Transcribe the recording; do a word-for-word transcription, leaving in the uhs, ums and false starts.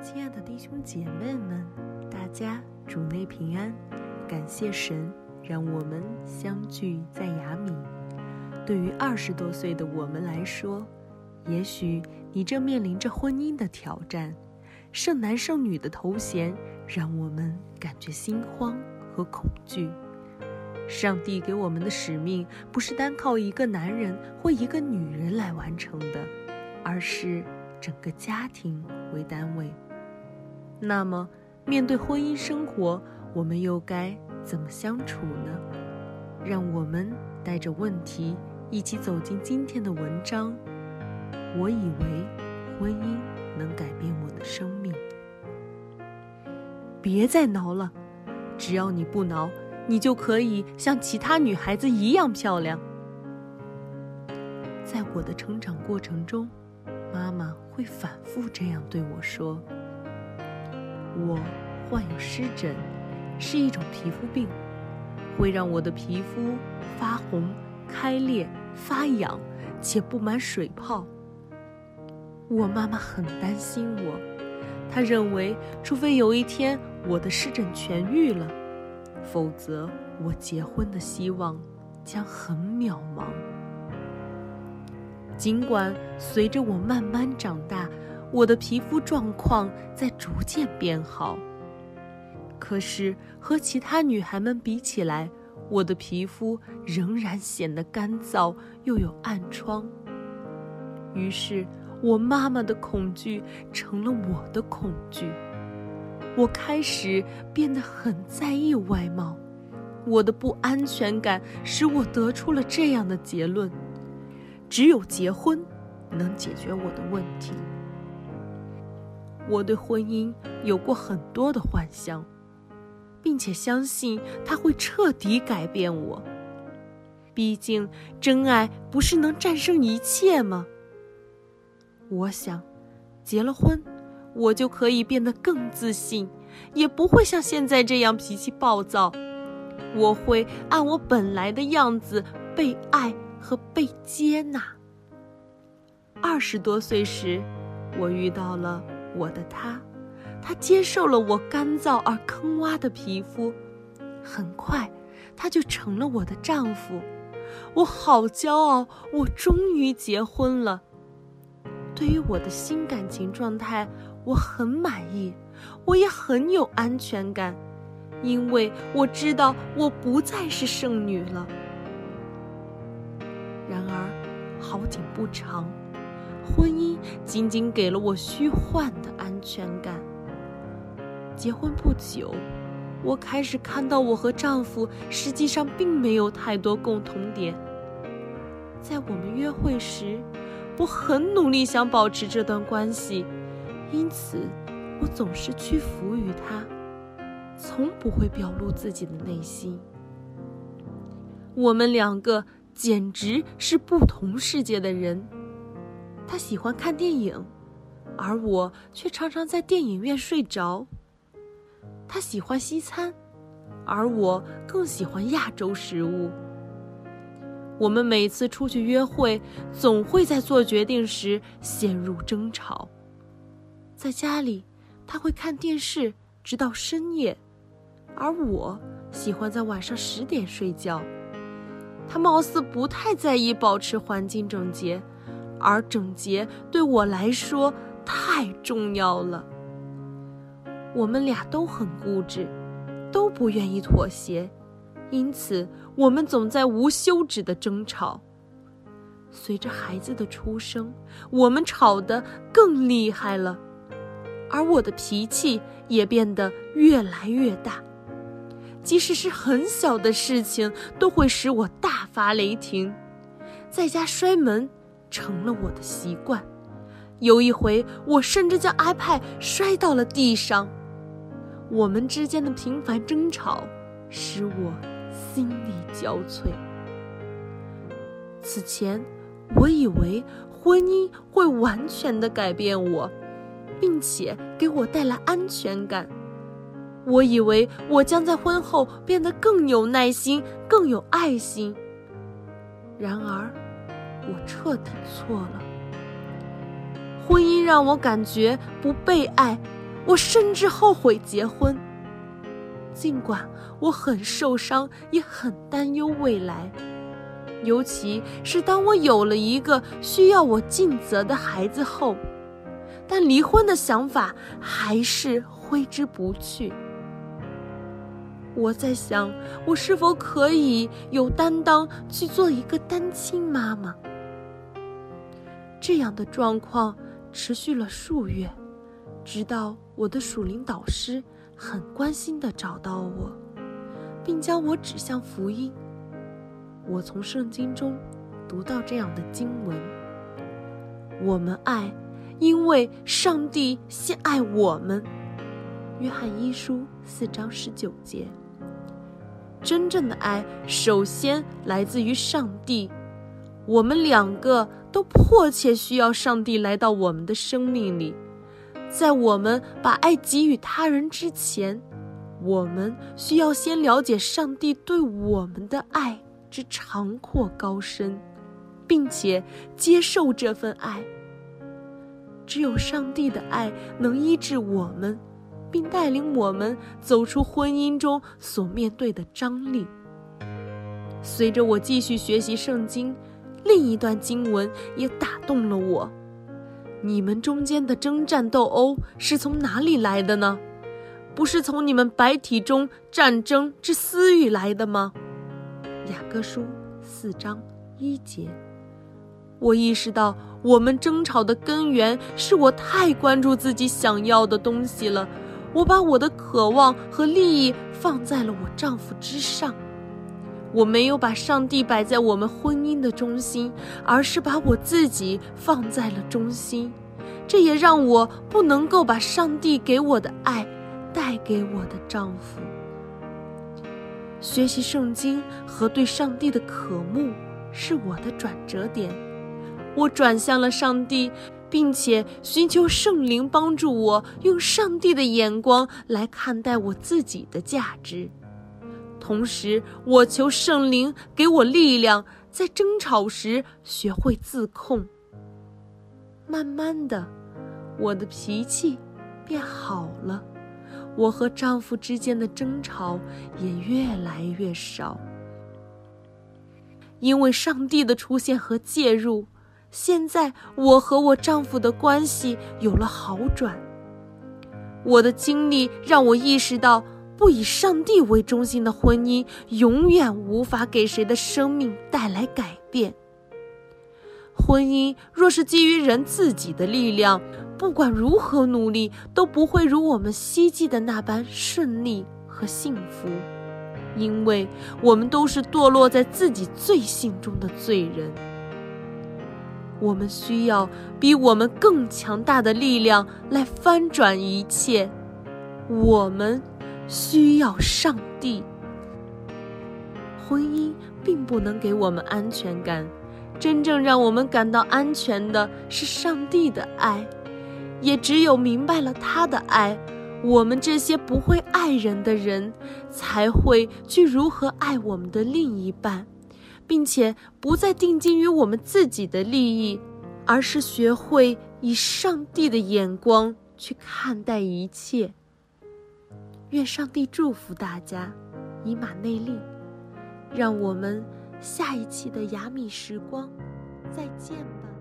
亲爱的弟兄姐妹们，大家主内平安，感谢神让我们相聚在雅米。对于二十多岁的我们来说，也许你正面临着婚姻的挑战，剩男剩女的头衔让我们感觉心慌和恐惧。上帝给我们的使命不是单靠一个男人或一个女人来完成的，而是整个家庭为单位。那么面对婚姻生活，我们又该怎么相处呢？让我们带着问题一起走进今天的文章。我以为婚姻能改变我的生命。别再挠了，只要你不挠，你就可以像其他女孩子一样漂亮。在我的成长过程中，妈妈会反复这样对我说。我患有湿疹，是一种皮肤病，会让我的皮肤发红、开裂、发痒，且布满水泡。我妈妈很担心我，她认为除非有一天我的湿疹痊愈了，否则我结婚的希望将很渺茫。尽管随着我慢慢长大，我的皮肤状况在逐渐变好，可是和其他女孩们比起来，我的皮肤仍然显得干燥又有暗疮。于是我妈妈的恐惧成了我的恐惧，我开始变得很在意外貌。我的不安全感使我得出了这样的结论：只有结婚能解决我的问题。我对婚姻有过很多的幻想，并且相信它会彻底改变我。毕竟真爱不是能战胜一切吗？我想，结了婚，我就可以变得更自信，也不会像现在这样脾气暴躁。我会按我本来的样子被爱和被接纳。二十多岁时，我遇到了我的他，他接受了我干燥而坑洼的皮肤，很快他就成了我的丈夫。我好骄傲，我终于结婚了。对于我的新感情状态，我很满意，我也很有安全感，因为我知道我不再是剩女了。然而好景不长，婚姻仅仅给了我虚幻的安全感。结婚不久，我开始看到我和丈夫实际上并没有太多共同点。在我们约会时，我很努力想保持这段关系，因此我总是屈服于他，从不会表露自己的内心。我们两个简直是不同世界的人。他喜欢看电影，而我却常常在电影院睡着。他喜欢西餐，而我更喜欢亚洲食物。我们每次出去约会，总会在做决定时陷入争吵。在家里，他会看电视直到深夜，而我喜欢在晚上十点睡觉。他貌似不太在意保持环境整洁，而整洁对我来说太重要了。我们俩都很固执，都不愿意妥协，因此我们总在无休止的争吵。随着孩子的出生，我们吵得更厉害了，而我的脾气也变得越来越大。即使是很小的事情，都会使我大发雷霆。在家摔门成了我的习惯，有一回我甚至将 iPad 摔到了地上。我们之间的频繁争吵使我心力交瘁。此前我以为婚姻会完全地改变我，并且给我带来安全感。我以为我将在婚后变得更有耐心，更有爱心。然而我彻底错了。婚姻让我感觉不被爱， 我甚至后悔结婚。尽管我很受伤，也很担忧未来，尤其是当我有了一个需要我尽责的孩子后，但离婚的想法还是挥之不去。我在想，我是否可以有担当去做一个单亲妈妈？这样的状况持续了数月，直到我的属灵导师很关心地找到我，并将我指向福音。我从圣经中读到这样的经文：我们爱，因为上帝先爱我们。约翰一书四章十九节。真正的爱首先来自于上帝，我们两个都迫切需要上帝来到我们的生命里。在我们把爱给予他人之前，我们需要先了解上帝对我们的爱之长阔高深，并且接受这份爱。只有上帝的爱能医治我们，并带领我们走出婚姻中所面对的张力。随着我继续学习圣经，另一段经文也打动了我：你们中间的征战斗殴是从哪里来的呢？不是从你们白体中战争之私欲来的吗？雅各书四章一节。我意识到我们争吵的根源是我太关注自己想要的东西了，我把我的渴望和利益放在了我丈夫之上。我没有把上帝摆在我们婚姻的中心，而是把我自己放在了中心。这也让我不能够把上帝给我的爱带给我的丈夫。学习圣经和对上帝的渴慕是我的转折点。我转向了上帝，并且寻求圣灵帮助我用上帝的眼光来看待我自己的价值。同时，我求圣灵给我力量，在争吵时学会自控。慢慢的，我的脾气变好了，我和丈夫之间的争吵也越来越少。因为上帝的出现和介入，现在我和我丈夫的关系有了好转。我的经历让我意识到，不以上帝为中心的婚姻永远无法给谁的生命带来改变。婚姻若是基于人自己的力量，不管如何努力，都不会如我们希冀的那般顺利和幸福，因为我们都是堕落在自己罪性中的罪人。我们需要比我们更强大的力量来翻转一切，我们需要上帝。婚姻并不能给我们安全感，真正让我们感到安全的是上帝的爱。也只有明白了他的爱，我们这些不会爱人的人才会去如何爱我们的另一半，并且不再定睛于我们自己的利益，而是学会以上帝的眼光去看待一切。愿上帝祝福大家，以马内利。让我们下一期的雅米时光再见吧。